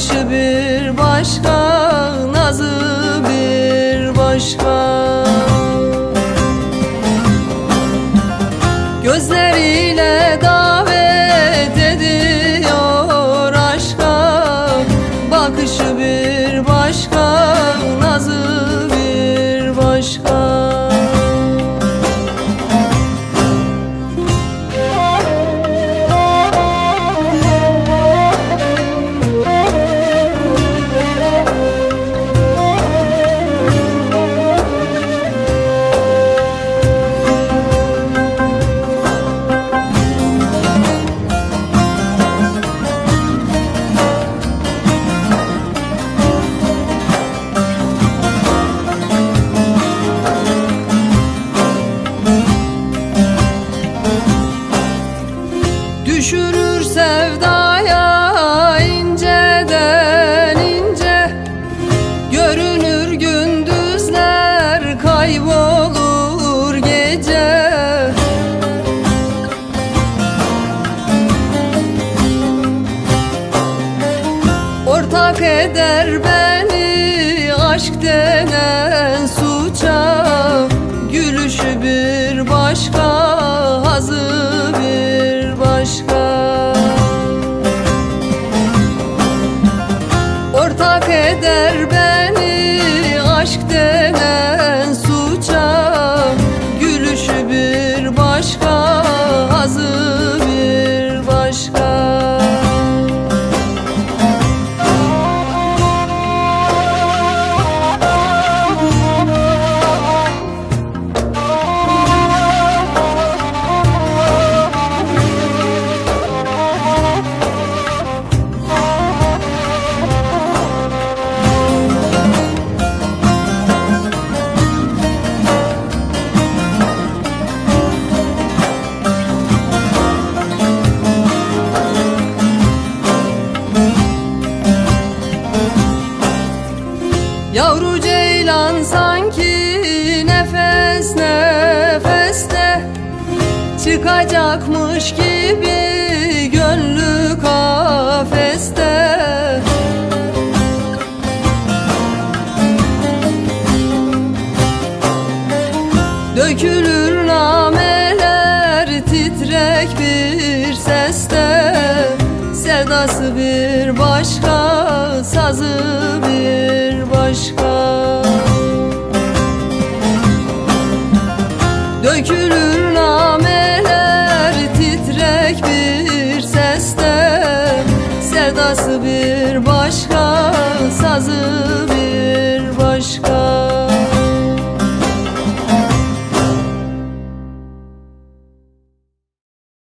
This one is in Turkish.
bakışı bir başka, nazı bir başka. Gözleriyle davet ediyor aşka, bakışı bir başka, nazı bir başka. Düşürür sevdaya inceden ince, görünür gündüzler, kaybolur gece. Ortak eder beni aşk denen suça, gülüşü bir başka, hazı bir başka. Ortak eder beni aşk denen suça, gülüşü bir başka, hazı bir başka. Yavru ceylan sanki nefes nefeste, çıkacakmış gibi gönlü kafeste. Dökülür nameler titrek bir seste, sevdası bir başka, sazı bir başka. Dökülür nameler titrek bir seste, sevdası bir başka,